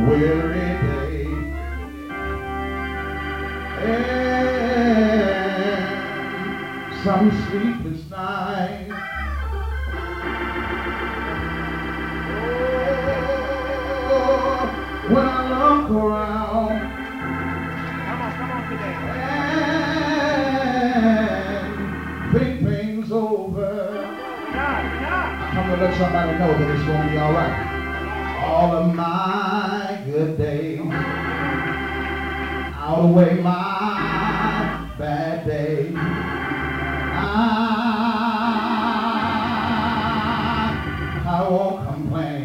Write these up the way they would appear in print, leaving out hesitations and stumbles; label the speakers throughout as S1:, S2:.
S1: weary day, and some sleepless night. Oh, when I look around
S2: Come on today.
S1: and think things over, I'm going to let somebody know that it's going to be all right. All of my good days outweigh my bad days. I won't complain.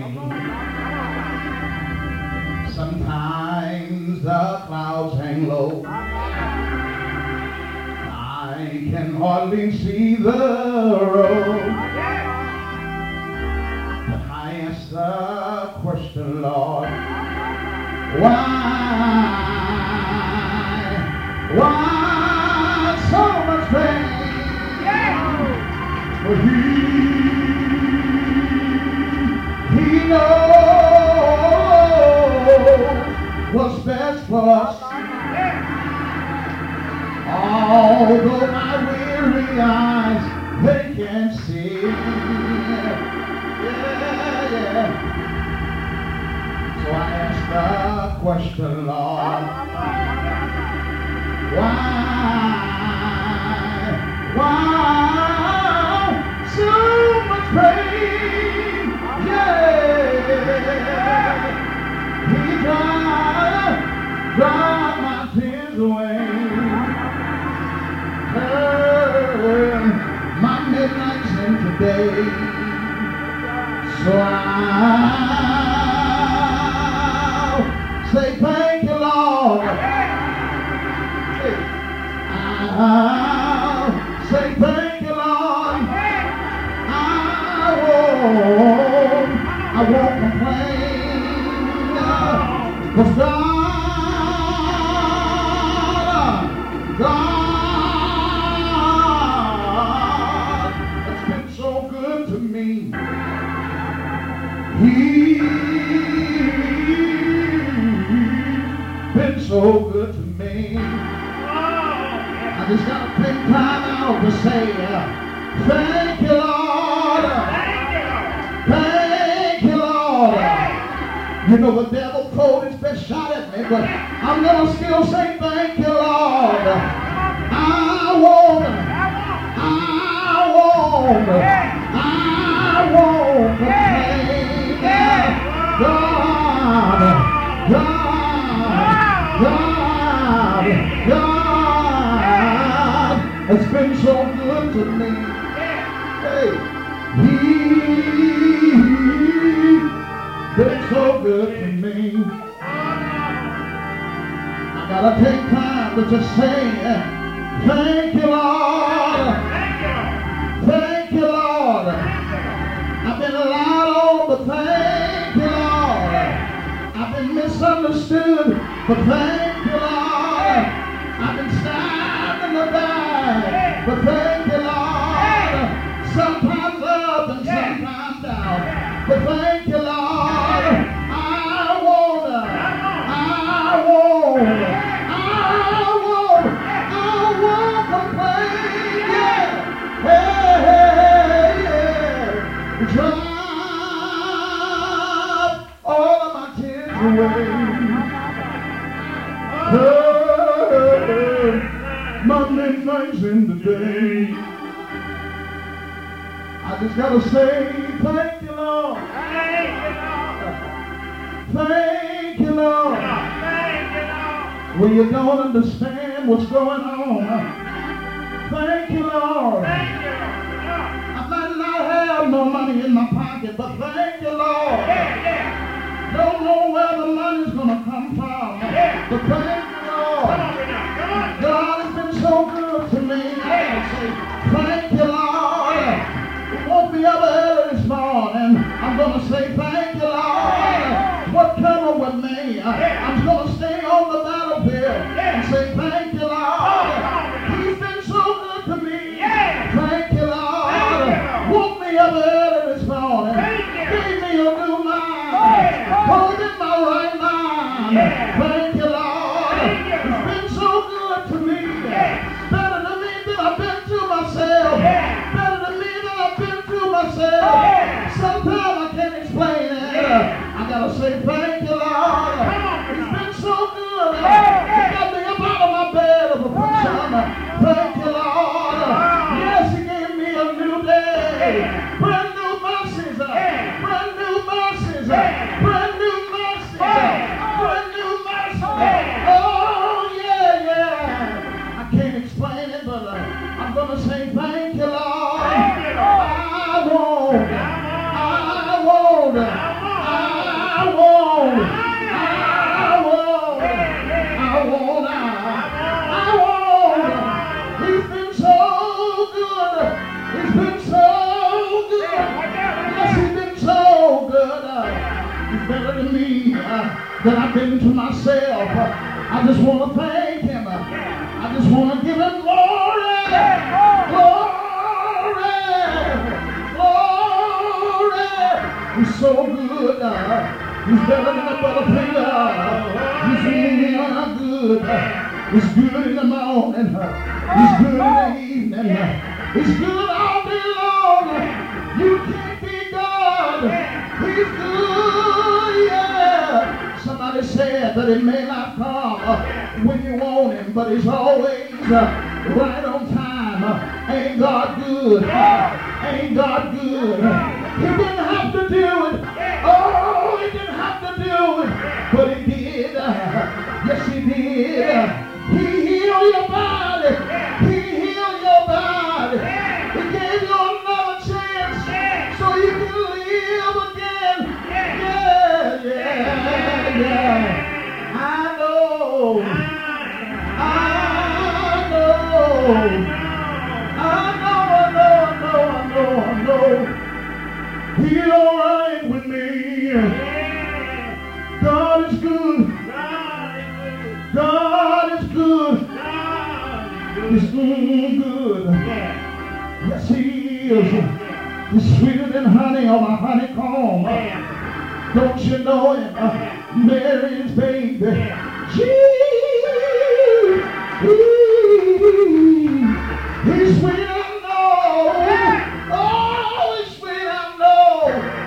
S1: Sometimes the clouds hang low. I can hardly see the road. But I ask the question, Lord, why so much pain? But he knows what's best for us. Although my weary eyes, they can't see. Yeah. So I ask the question, Lord, why so much pain? Yeah, He dried my tears away, turn my midnights into day. So I'll say thank you, Lord. I'll say thank you, Lord. I won't complain. 'Cause God has been so good to me. He's been so good to me. I just got to take time out to say, thank you, Lord. Thank you, Lord. You know the devil pulled his best shot at me, but I'm going to still say thank you, Lord. I won't complain. God has been so good to me. Hey, He's been so good to me. I gotta take time to just say, thank you, Lord. Thank you, Lord. I've been lied on, but thank you, Lord. I've been misunderstood, but thank you, Lord. I've been stabbed in the back, but thank you, Lord. Sometimes up and sometimes down, but thank you, Lord. I won't complain. Yeah. Hey. Drive all of my tears away. Turn my midnights into day. I just gotta say thank you, Lord. Thank you, Lord. When you don't understand what's going on, thank you, Lord. I might not have no money in my pocket, but thank you, Lord. Don't know where the money's gonna come from, but thank you, Lord. God has been so good to me. I gotta say thank you, Lord. It won't be up early this morning. I'm gonna say thank you, Lord. What come with me? I'm gonna stay on the battlefield and say thank you, Lord. He's been so good to me. Thank you, Lord. Woke me up early this morning. Gave me a new mind. Holding my right mind. say thank you, Lord. He's been so good. He got me up out of my bed of affliction. Thank you, Lord. Yes, he gave me a new day. Brand new mercies. Brand new mercies. Brand new mercies. Brand new mercies. Oh, yeah, yeah. I can't explain it, but I'm going to say thank you, Lord. He's been so good. He's been so good. Yes, he's been so good. He's better than me than I've been to myself. I just want to thank him. I just want to give him glory. Glory. He's so good. He's better than a butterfinger. He's really good. He's good in the morning. He's good in the evening. He's good all day long. You can't be God. He's good, yeah. Somebody said that it may not come when you want him, but he's always right on time. Ain't God good? Ain't God good? He didn't have to do it. Oh, he didn't have to do it, but he did. Yes, he did. He healed your body. He healed your body. He gave you another chance so you can live again. Yeah. I know. He's all right with me. God is good. God is good. He's good. Yes, he is. He's sweeter than honey on a honeycomb. Don't you know him? Mary's baby. He's sweet, I know. Oh, he's sweet, I know.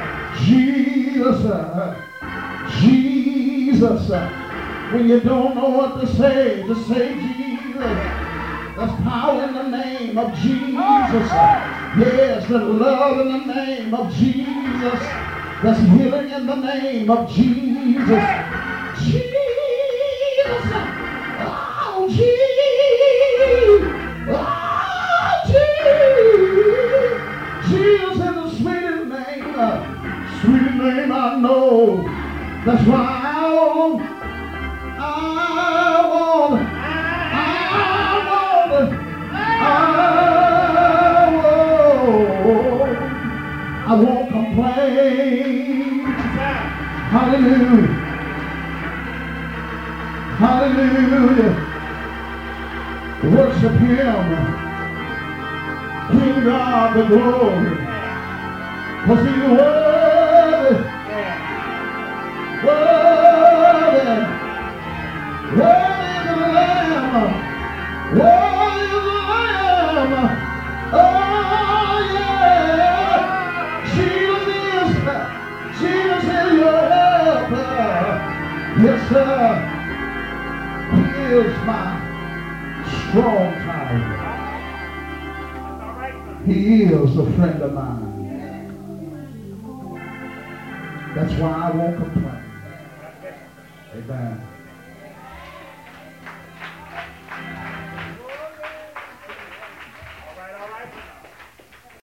S1: Jesus. When you don't know what to say, just say Jesus. There's power in the name of Jesus. Yes, there's love in the name of Jesus. There's healing in the name of Jesus. Jesus. Oh, Jesus. Oh, Jesus. Jesus is the sweetest name. Sweetest name I know. That's why I won't complain. Hallelujah. Hallelujah. Worship him. King God the glory. Because he's worthy. Worthy. Worthy is the Lamb. Worthy is the Lamb. Oh, yeah. Jesus is your helper. Yes, sir. He is my strong tower. He is a friend of mine. That's why I won't complain. Amen.